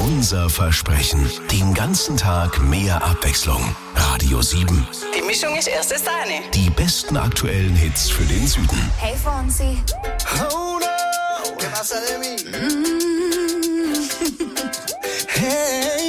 Unser Versprechen. Den ganzen Tag mehr Abwechslung. Radio 7. Die Mischung ist erste Sahne. Die besten aktuellen Hits für den Süden. Hey Fonsi. Oh no, ¿qué pasa de mí? Hey,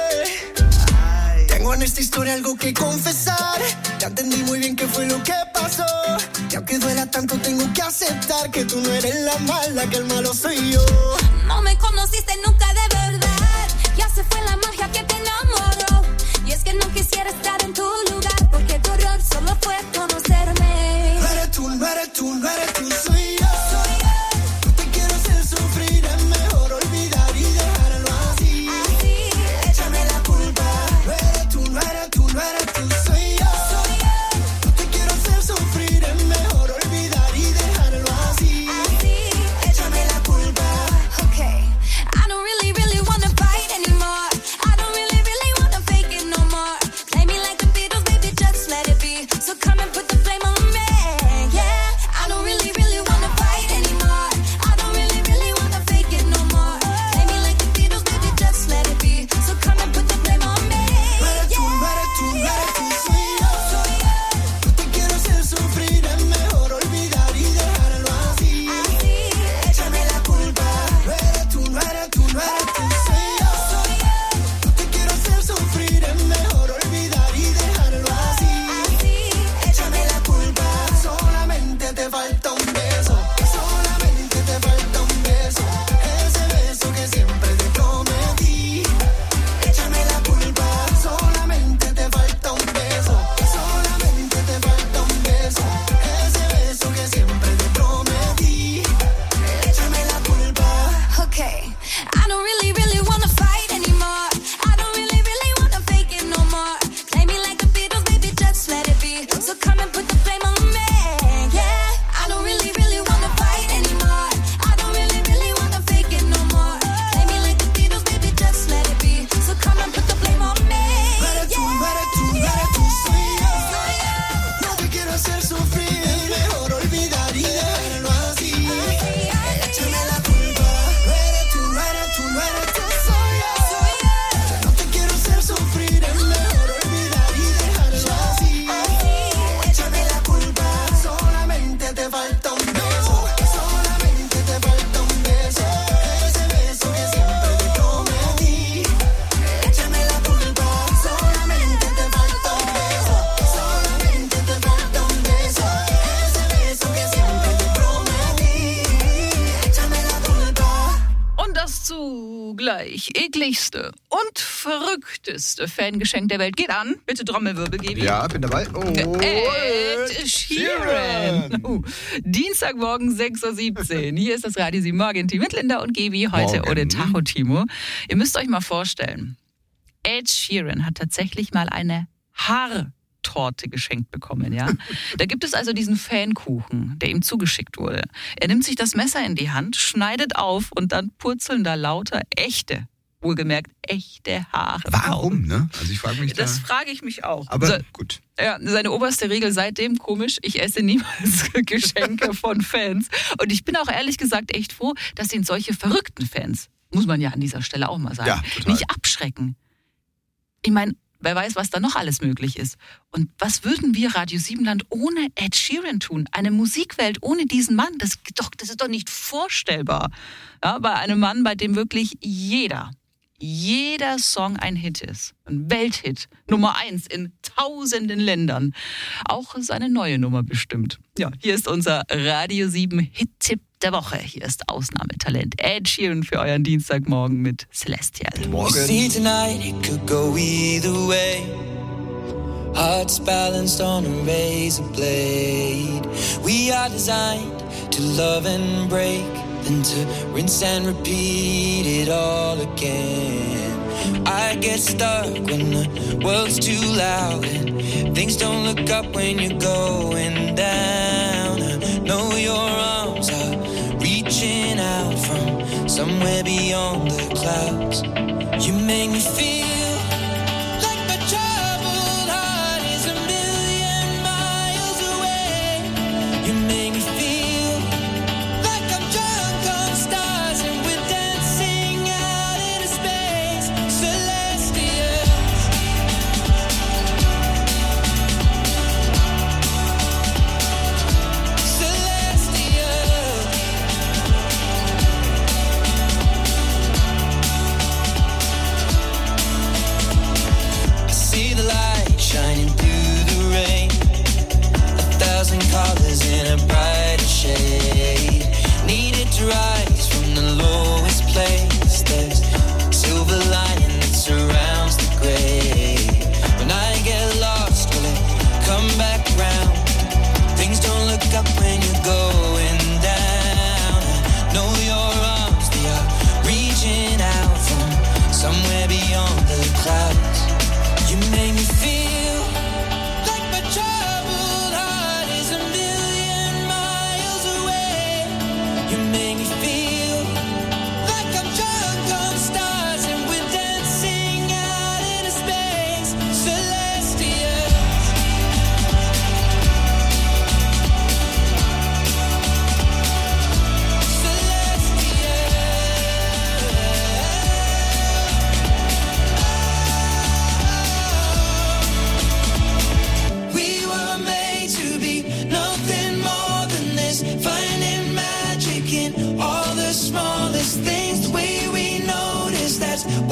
yeah. Tengo en esta historia algo que confesar. Ya entendí muy bien qué fue lo que pasó. Y aunque duela tanto tengo que aceptar que tú no eres la mala, que el malo soy yo. No me conociste nunca de verdad. Ya se fue la magia que te enamoró. Y es que no quisiera estar en tu lugar, porque tu error solo fue conocerme. No eres tú, no eres tú, no eres tú, soy yo. No te quiero hacer sufrir, es mejor olvidar y dejarlo así. Échame la culpa. No eres tú, no eres tú, no eres tú, soy yo. No te quiero hacer sufrir, es mejor olvidar y dejarlo así. Échame la culpa. Okay, I don't really wanna fight anymore. I don't really wanna fake it no more. Play me like the Beatles, baby, just let it be. So come and put the blame on me, yeah. I don't really wanna fight anymore. I don't really wanna fake it no more. Play me like the Beatles, baby, just let it be. So come and put the blame on me, No eres tú, no eres tú, soy yo. No te quiero hacer sufrir, es mejor olvidar y dejarlo así. Échame la culpa. No eres tú, no eres tú, no eres tú, soy yo. No te quiero hacer sufrir, es mejor olvidar y dejarlo así. Échame la culpa. Solamente te falta un beso. Solamente te falta un beso. Ese beso que siempre te prometí. Échame la culpa. Solamente te falta un beso. Solamente te falta un beso. Ese beso que siempre te prometí. Échame la culpa. Okay, I don't really wanna fight anymore. I don't really wanna fake it no more. Play me like the Beatles, baby, just let it be. So come and put the blame on me, yeah. I don't really wanna fight anymore. I don't really wanna fake it no more. Play me like the Beatles, baby, just let it be. So come and put the blame on me, No eres tú, no eres tú, no eres tú, soy yo. No te quiero hacer sufrir, es mejor olvidar y dejarlo así. Échame la culpa. No eres tú, no eres tú, no eres tú, soy yo. No te quiero hacer sufrir, es mejor olvidar y dejarlo así. Échame la culpa. Solamente te falta un beso. Solamente te falta un beso. Ese beso que siempre te prometí. Échame la culpa. Solamente te falta un beso. Solamente te falta un beso. Ese beso que siempre te prometí. Échame la culpa. Und das zugleich ekligste und verrückteste Fangeschenk der Welt geht an. Bitte Trommelwirbel geben. Ja, bin dabei. Oh, Ed Sheeran. Dienstagmorgen 6.17 Uhr. Hier ist das Radio 7 Morgen-Team mit Linda und Gebi. Heute Morgen. ohne Tacho Timo. Ihr müsst euch mal vorstellen, Ed Sheeran hat tatsächlich mal eine Haartorte geschenkt bekommen, ja. Da gibt es also diesen Fankuchen, der ihm zugeschickt wurde. Er nimmt sich das Messer in die Hand, schneidet auf und dann purzeln da lauter echte, wohlgemerkt echte Haare. warum, ne? Also ich frage mich Das da. frage ich mich auch. Aber gut. Ja, seine oberste Regel seitdem, komisch, ich esse niemals Geschenke von Fans. Und ich bin auch ehrlich gesagt echt froh, dass ihn solche verrückten Fans, muss man ja an dieser Stelle auch mal sagen, Ja, total. nicht abschrecken. Ich meine, wer weiß, was da noch alles möglich ist. Und was würden wir Radio 7 Land ohne Ed Sheeran tun? Eine Musikwelt ohne diesen Mann, das ist doch nicht vorstellbar. Ja, bei einem Mann, bei dem wirklich jeder Song ein Hit ist. Ein Welthit. Nummer 1 in tausenden Ländern. Auch seine neue Nummer bestimmt. Ja, hier ist unser Radio 7 Hit-Tipp der Woche. Hier ist Ausnahmetalent Ed Sheeran für euren Dienstagmorgen mit Celestial. You see tonight it could go either way. Hearts balanced on a razor blade. We are designed to love and break, then to rinse and repeat it all again. I get stuck when the world's too loud and things don't look up when you're going down. I know your arms are reaching out from somewhere beyond the clouds. You make me feel like my troubled heart is a million miles away. You make me feel like I'm drunk on stars and we're dancing out in space.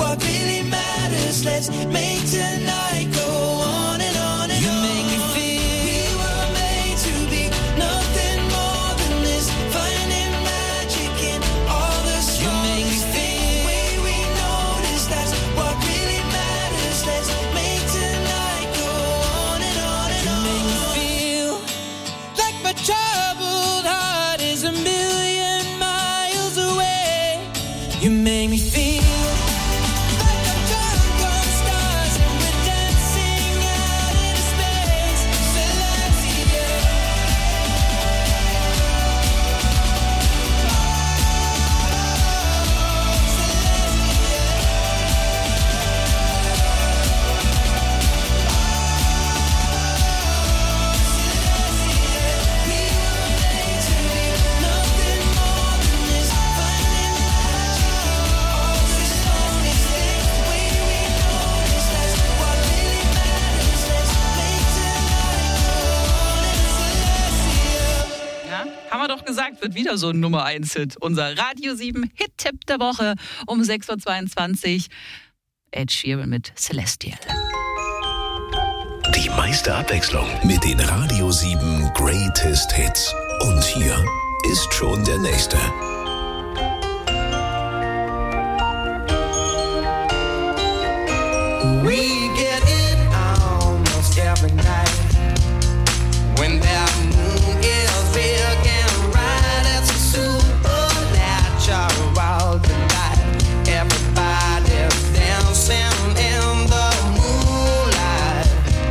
what really matters. Let's make tonight go on and on and on. You make me feel we were made to be nothing more than this, finding magic in all the small. You make me feel the way we notice, that's what really matters. Let's make tonight go on and on and on. You make me feel like my troubled heart is a million miles away. You make me feel like I'm drunk on stars and we're dancing out in space. Celestia. Ja, haben wir doch gesagt, wird wieder so ein Nummer 1-Hit. Unser Radio 7 Hit-Tipp der Woche um 6.22 Uhr. Ed Sheeran mit Celestial. Die meiste Abwechslung mit den Radio 7 Greatest Hits. Und hier ist schon der nächste. We get it almost every night when that moon is big and bright. It's a supernatural delight. Everybody's dancing in the moonlight.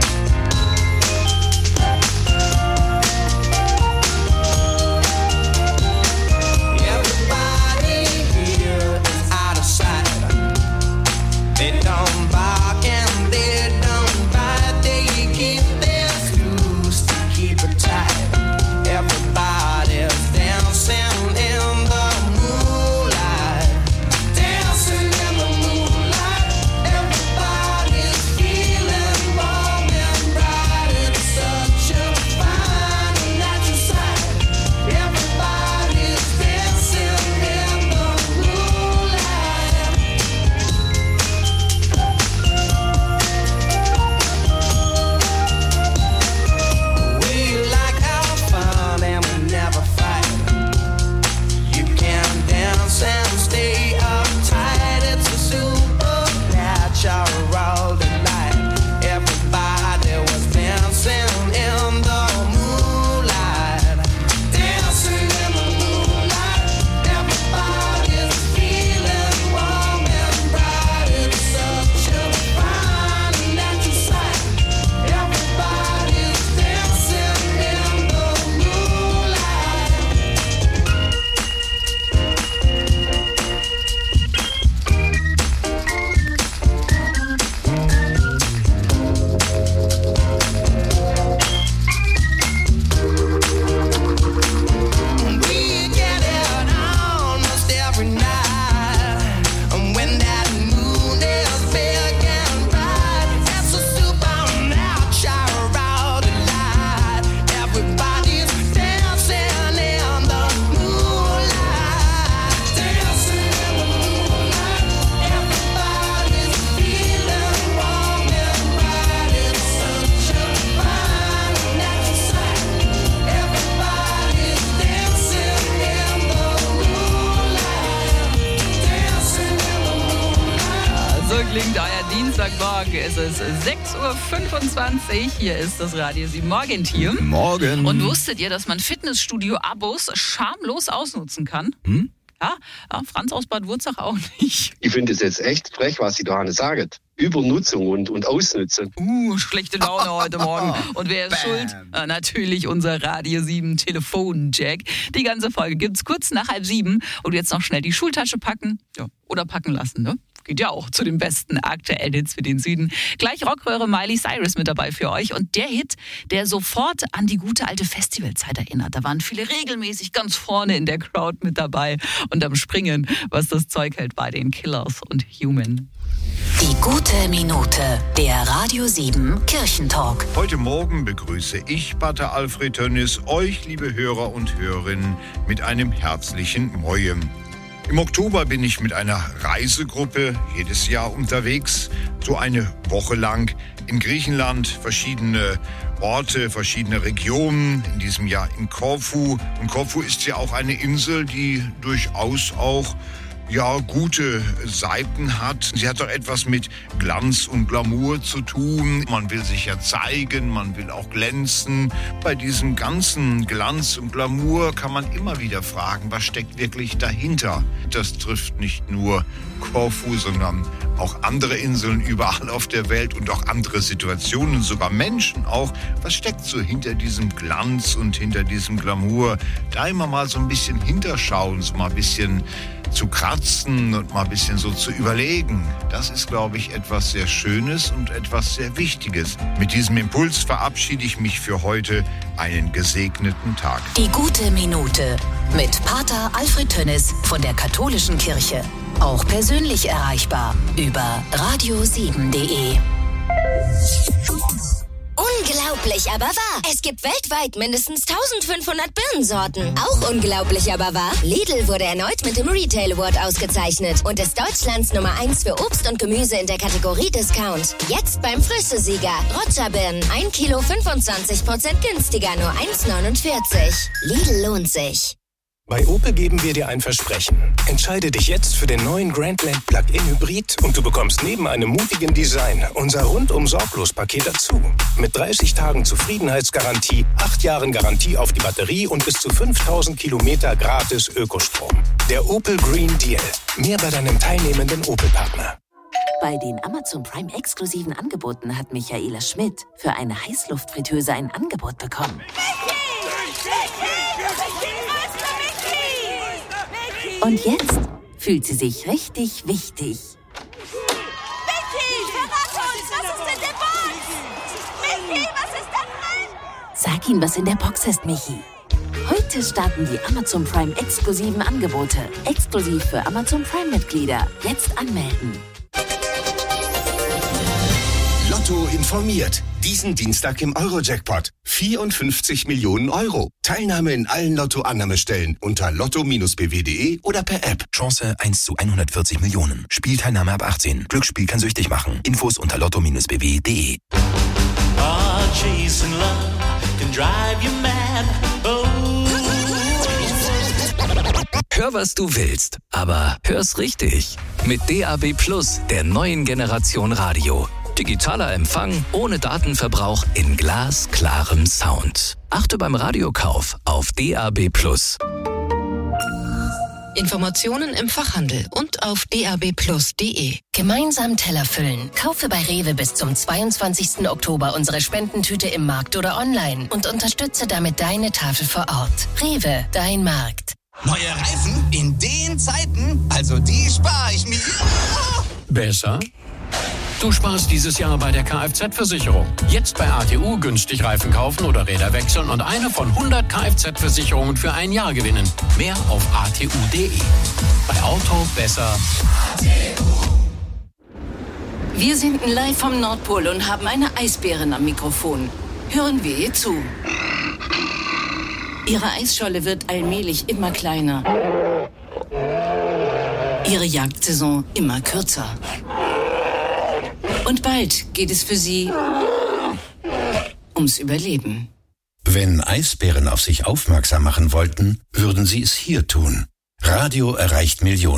Everybody here is out of sight. They don't bark and they don't bite. They keep their screws to keep it tight. Everybody's dancing in the moonlight. Dancing in the moonlight. Everybody's feeling warm and bright. It's such a fine and natural sight. Everybody's dancing in the moonlight. We like our fun and we never fight. You can dance and stay uptight. It's a supernatural delight. Everybody was dancing in the moonlight. Dancing in the moonlight. Everybody's feeling warm and bright. It's such a fine and natural sight. Everybody's dancing in the moonlight. We get it almost every night. And when that moon is big and bright, it's a supernatural delight. Everybody's dancing in the moonlight. Dancing in the moonlight. Everybody's feeling warm and bright. It's such a fine and natural sight. Everybody's dancing in the moonlight. Dancing in the moonlight. So klingt euer Dienstagmorgen. Es ist 6.25 Uhr. Hier ist das Radio 7 Morgenteam. Morgen. Und wusstet ihr, dass man Fitnessstudio-Abos schamlos ausnutzen kann? Ja, Franz aus Bad Wurzach auch nicht. Ich finde es jetzt echt frech, was Sie da sagt. Übernutzung und Ausnutzen. Schlechte Laune heute Morgen. Und wer ist schuld? Natürlich unser Radio 7 Telefon-Jack. Die ganze Folge gibt's kurz nach 6:30 und jetzt noch schnell die Schultasche packen. Ja, oder packen lassen, ne? Geht ja auch zu den besten aktuellen Hits für den Süden. Gleich Rockröhre Miley Cyrus mit dabei für euch. Und der Hit, der sofort an die gute alte Festivalzeit erinnert. Da waren viele regelmäßig ganz vorne in der Crowd mit dabei und am Springen, was das Zeug hält bei den Killers und Human. Die gute Minute, der Radio 7 Kirchentalk. Heute Morgen begrüße ich, Pater Alfred Tönnis, euch, liebe Hörer und Hörerinnen, mit einem herzlichen Mojem. Im Oktober bin ich mit einer Reisegruppe jedes Jahr unterwegs, so eine Woche lang in Griechenland, verschiedene Orte, verschiedene Regionen, in diesem Jahr in Korfu. Und Korfu ist ja auch eine Insel, die durchaus auch gute Seiten hat. Sie hat doch etwas mit Glanz und Glamour zu tun. Man will sich ja zeigen, man will auch glänzen. Bei diesem ganzen Glanz und Glamour kann man immer wieder fragen, was steckt wirklich dahinter? Das trifft nicht nur Korfu, sondern auch andere Inseln überall auf der Welt und auch andere Situationen, sogar Menschen auch. Was steckt so hinter diesem Glanz und hinter diesem Glamour? Da immer mal so ein bisschen hinterschauen, so mal ein bisschen zu kratzen und mal ein bisschen so zu überlegen. Das ist, glaube ich, etwas sehr Schönes und etwas sehr Wichtiges. Mit diesem Impuls verabschiede ich mich für heute. Einen gesegneten Tag. Die gute Minute mit Pater Alfred Tönnes von der Katholischen Kirche. Auch persönlich erreichbar über radio7.de. Unglaublich, aber wahr. Es gibt weltweit mindestens 1500 Birnensorten. Auch unglaublich, aber wahr. Lidl wurde erneut mit dem Retail Award ausgezeichnet und ist Deutschlands Nummer 1 für Obst und Gemüse in der Kategorie Discount. Jetzt beim Frischesieger. Roger-Birnen, 1 Kilo 25% günstiger, nur 1,49. Lidl lohnt sich. Bei Opel geben wir dir ein Versprechen. Entscheide dich jetzt für den neuen Grandland Plug-in Hybrid und du bekommst neben einem mutigen Design unser rundum-sorglos-Paket dazu. Mit 30 Tagen Zufriedenheitsgarantie, 8 Jahren Garantie auf die Batterie und bis zu 5000 Kilometer gratis Ökostrom. Der Opel Green Deal. Mehr bei deinem teilnehmenden Opel-Partner. Bei den Amazon Prime exklusiven Angeboten hat Michaela Schmidt für eine Heißluftfritteuse ein Angebot bekommen. Und jetzt fühlt sie sich richtig wichtig. Micky, verrat uns! Was ist in der Box? Micky, was ist da drin? Sag ihm, was in der Box ist, Michi. Heute starten die Amazon Prime exklusiven Angebote. Exklusiv für Amazon Prime-Mitglieder. Jetzt anmelden. Lotto informiert. Diesen Dienstag im Euro-Jackpot. 54 Millionen Euro. Teilnahme in allen Lotto-Annahmestellen unter lotto-bw.de oder per App. Chance 1 zu 140 Millionen. Spielteilnahme ab 18. Glücksspiel kann süchtig machen. Infos unter lotto-bw.de. Hör, was du willst, aber hör's richtig. Mit DAB+, der neuen Generation Radio. Digitaler Empfang ohne Datenverbrauch in glasklarem Sound. Achte beim Radiokauf auf DAB+. Informationen im Fachhandel und auf dabplus.de. Gemeinsam Teller füllen. Kaufe bei Rewe bis zum 22. Oktober unsere Spendentüte im Markt oder online und unterstütze damit deine Tafel vor Ort. Rewe, dein Markt. Neue Reifen in den Zeiten? Also die spare ich mir. Besser? Du sparst dieses Jahr bei der Kfz-Versicherung. Jetzt bei ATU günstig Reifen kaufen oder Räder wechseln und eine von 100 Kfz-Versicherungen für ein Jahr gewinnen. Mehr auf atu.de. Bei Auto besser. Wir senden live vom Nordpol und haben eine Eisbärin am Mikrofon. Hören wir ihr zu. Ihre Eisscholle wird allmählich immer kleiner. Ihre Jagdsaison immer kürzer. Und bald geht es für sie ums Überleben. Wenn Eisbären auf sich aufmerksam machen wollten, würden sie es hier tun. Radio erreicht Millionen.